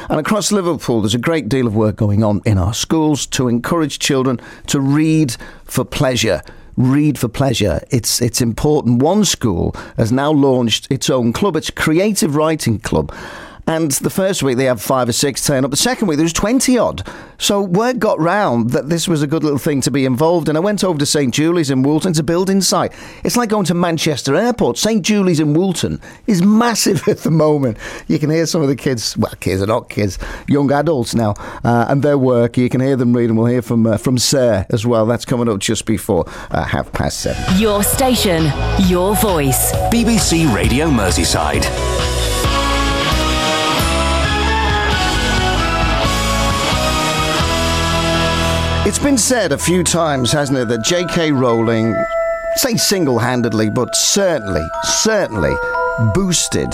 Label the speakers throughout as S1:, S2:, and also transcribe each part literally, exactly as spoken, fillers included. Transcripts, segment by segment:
S1: And across Liverpool, there's a great deal of work going on in our schools to encourage children to read for pleasure. Read for pleasure. It's it's important. One school has now launched its own club. It's a creative writing club. And the first week they had five or six turn up. The second week there was twenty odd. So word got round that this was a good little thing to be involved in. I went over to St Julie's in Woolton. It's a building site. It's like going to Manchester Airport. St Julie's in Woolton is massive at the moment. You can hear some of the kids, well, kids are not kids, young adults now, uh, and their work. You can hear them read, and we'll hear from uh, from Sir as well. That's coming up just before uh, half past seven.
S2: Your station, your voice.
S3: B B C Radio Merseyside.
S1: It's been said a few times, hasn't it, that J K Rowling, say single-handedly, but certainly, certainly boosted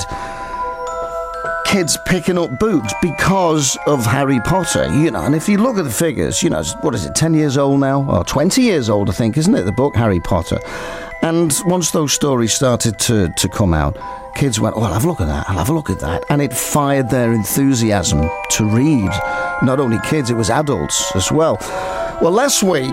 S1: kids picking up books because of Harry Potter, you know. And if you look at the figures, you know, what is it, ten years old now? Or twenty years old, I think, isn't it, the book Harry Potter? And once those stories started to, to come out, kids went, oh, I'll have a look at that, I'll have a look at that. And it fired their enthusiasm to read. Not only kids, it was adults as well. Well, last week,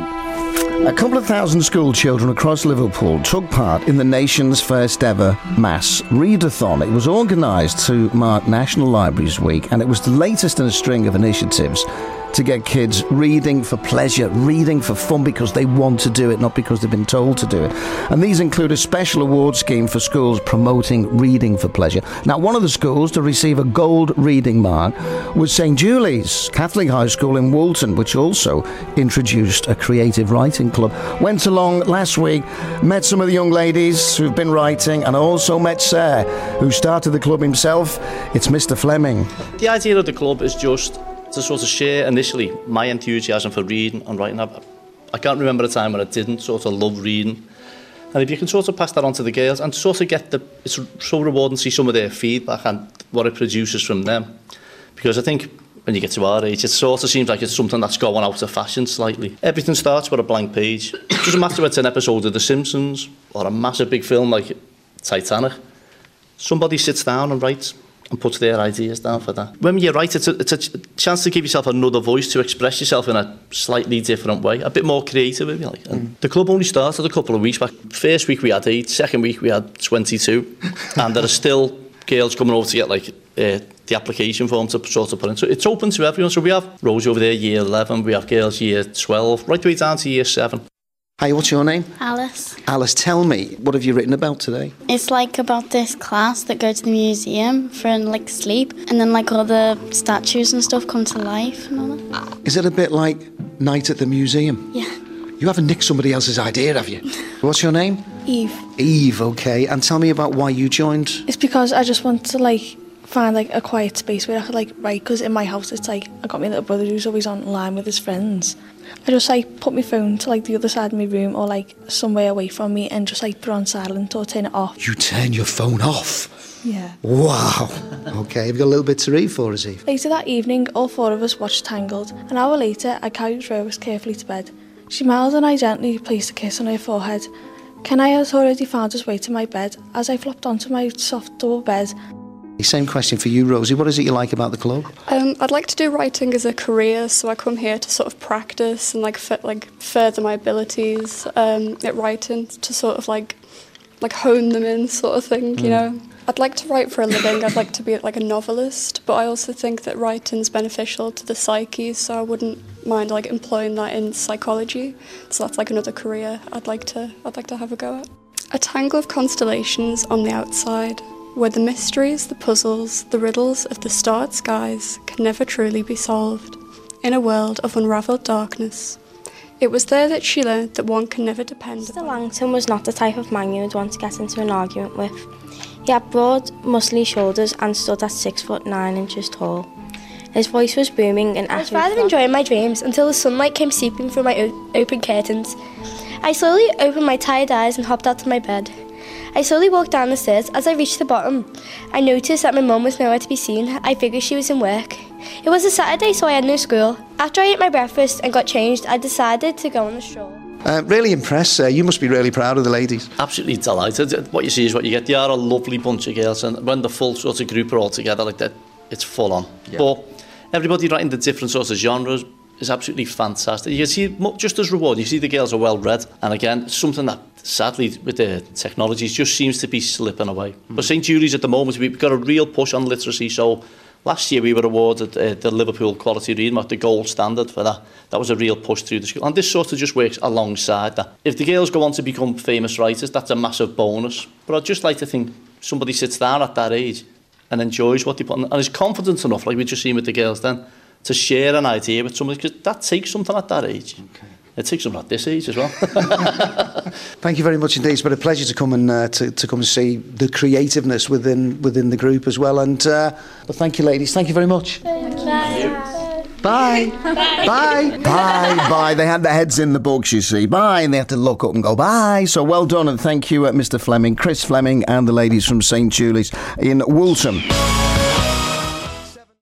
S1: a couple of thousand school children across Liverpool took part in the nation's first ever mass readathon. It was organised to mark National Libraries Week, and it was the latest in a string of initiatives to get kids reading for pleasure, reading for fun because they want to do it, not because they've been told to do it. And these include a special award scheme for schools promoting reading for pleasure. Now, one of the schools to receive a gold reading mark was St Julie's Catholic High School in Woolton, which also introduced a creative writing club. Went along last week, met some of the young ladies who've been writing, and also met Sir, who started the club himself. It's Mister Fleming.
S4: The idea of the club is just to sort of share initially my enthusiasm for reading and writing. I, I can't remember a time when I didn't sort of love reading. And if you can sort of pass that on to the girls and sort of get the, it's so rewarding to see some of their feedback and what it produces from them. Because I think when you get to our age, it sort of seems like it's something that's going out of fashion slightly. Everything starts with a blank page. It doesn't matter if it's an episode of The Simpsons or a massive big film like Titanic. Somebody sits down and writes and puts their ideas down for that. When you write, it's a, it's a chance to give yourself another voice to express yourself in a slightly different way, a bit more creative, if you like. And mm. The club only started a couple of weeks back. First week we had eight, second week we had twenty-two, and there are still girls coming over to get like uh, the application form to sort of put in. So it's open to everyone. So we have Rosie over there, year eleven, we have girls year twelve, right the way down to year seven.
S1: Hi, what's your name?
S5: Alice.
S1: Alice, tell me, what have you written about today?
S5: It's like about this class that go to the museum for like sleep, and then like all the statues and stuff come to life and all that.
S1: Is it a bit like Night at the Museum?
S5: Yeah.
S1: You haven't nicked somebody else's idea, have you? What's your name?
S6: Eve.
S1: Eve, okay. And tell me about why you joined.
S6: It's because I just want to like find like a quiet space where I could like write, because in my house it's like I got my little brother who's always online with his friends. I just like put my phone to like the other side of my room or like somewhere away from me and just like put on silent or turn it off.
S1: You turn your phone off?
S6: Yeah.
S1: Wow. Okay, have you got a little bit to read for us, Eve?
S6: Later that evening, all four of us watched Tangled. An hour later, I carried Rose carefully to bed. She smiled and I gently placed a kiss on her forehead. Kenai had already found his way to my bed. As I flopped onto my soft double bed,
S1: same question for you, Rosie. What is it you like about the club?
S7: Um, I'd like to do writing as a career, so I come here to sort of practice and like f- like further my abilities um, at writing, to sort of like like hone them in, sort of thing. Mm. You know, I'd like to write for a living. I'd like to be like a novelist, but I also think that writing's beneficial to the psyche, so I wouldn't mind like employing that in psychology. So that's like another career I'd like to I'd like to have a go at. A tangle of constellations on the outside, where the mysteries, the puzzles, the riddles of the starred skies can never truly be solved, in a world of unravelled darkness. It was there that she learned that one can never depend
S8: Mister Langton was not the type of man you would want to get into an argument with. He had broad, muscly shoulders and stood at six foot nine inches tall. His voice was booming and
S9: I was rather enjoying my dreams until the sunlight came seeping through my o- open curtains. I slowly opened my tired eyes and hopped out to my bed. I slowly walked down the stairs. As I reached the bottom, I noticed that my mum was nowhere to be seen. I figured she was in work. It was a Saturday, so I had no school. After I ate my breakfast and got changed, I decided to go on a stroll.
S1: Uh, really impressed, uh, you must be really proud of the ladies.
S4: Absolutely delighted. What you see is what you get. They are a lovely bunch of girls, and when the full sort of group are all together like that, it's full on. Yeah. But everybody writing the different sorts of genres is absolutely fantastic. You can see, just as reward, you see the girls are well read, and again, something that sadly with the technology just seems to be slipping away. Mm. But Saint Julie's at the moment, we've got a real push on literacy, so last year we were awarded uh, the Liverpool Quality Reading Mark, the gold standard for that. That was a real push through the school. And this sort of just works alongside that. If the girls go on to become famous writers, that's a massive bonus. But I'd just like to think somebody sits down at that age and enjoys what they put on, and is confident enough, like we just seen with the girls then, to share an idea with somebody, because that takes something at that age. Okay. It takes something at this age as well.
S10: Thank you very much indeed. It's been a pleasure to come and uh, to, to come and see the creativeness within within the group as well. And uh, but thank you, ladies. Thank you very much.
S5: Bye.
S10: Bye. Bye. Bye.
S1: Bye. Bye. They had their heads in the books, you see. Bye. And they had to look up and go, bye. So well done. And thank you, uh, Mister Fleming, Chris Fleming, and the ladies from Saint Julie's in Woolton.